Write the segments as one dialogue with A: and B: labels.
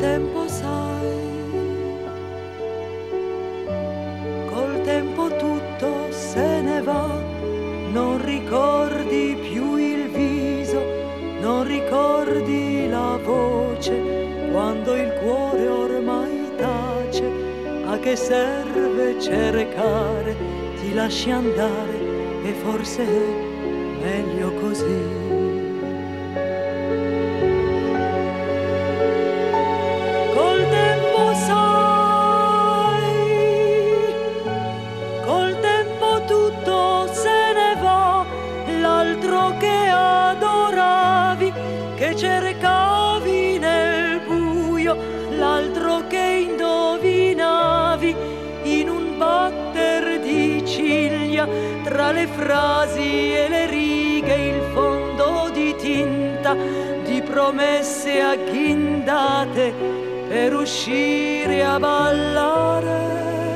A: tempo sai, col tempo tutto se ne va, non ricordi più il viso, non ricordi la voce, quando il cuore ormai tace, a che serve cercare, ti lasci andare e forse è meglio così. Che adoravi, che cercavi nel buio, l'altro che indovinavi in un batter di ciglia, tra le frasi e le righe il fondo di tinta, di promesse agghindate per uscire a ballare.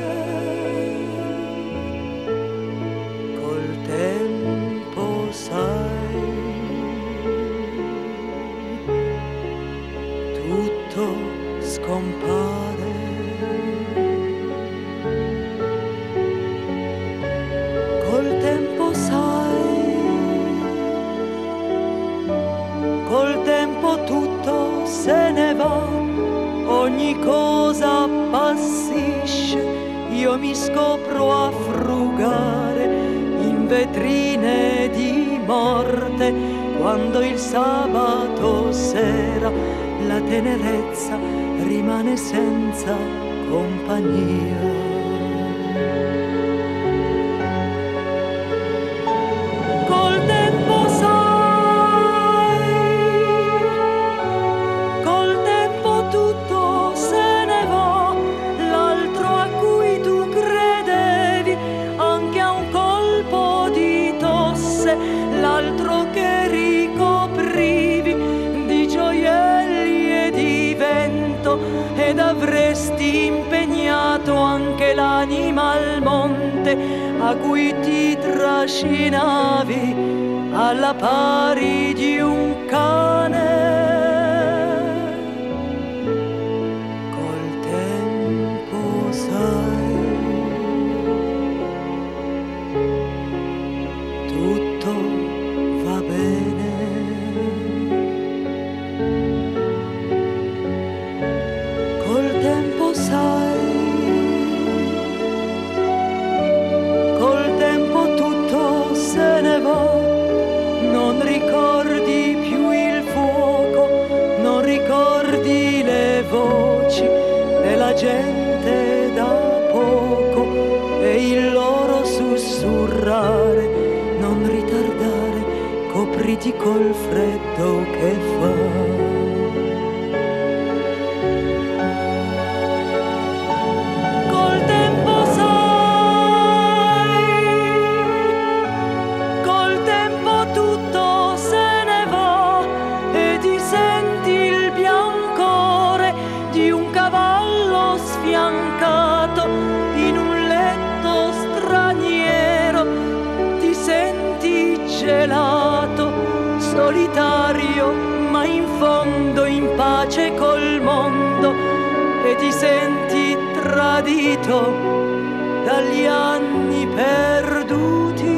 A: Tutto scompare. Col tempo sai, col tempo tutto se ne va, ogni cosa appassisce, io mi scopro a frugare in vetrine di morte, quando il sabato sera la tenerezza rimane senza compagnia. Col tempo sai, col tempo tutto se ne va, l'altro a cui tu credevi anche a un colpo di tosse, l'altro che ricoprivi di gioielli e di vento, ed avresti impegnato anche l'anima al monte a cui ti trascinavi alla pari di un cane. Col tempo sai, tutto va bene. Col tempo sai, col tempo tutto se ne va, non ricordi più il fuoco, non ricordi le voci della gente da poco e il loro sussurrare, non ritardare, copriti col freddo che fa. Sfiancato in un letto straniero, ti senti gelato, solitario, ma in fondo in pace col mondo, e ti senti tradito dagli anni perduti.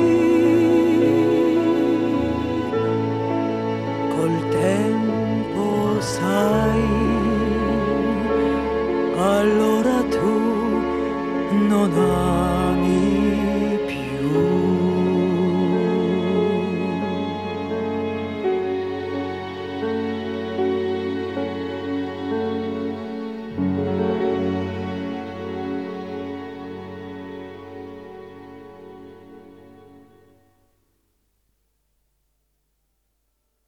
A: Col tempo sai, allora tu non hai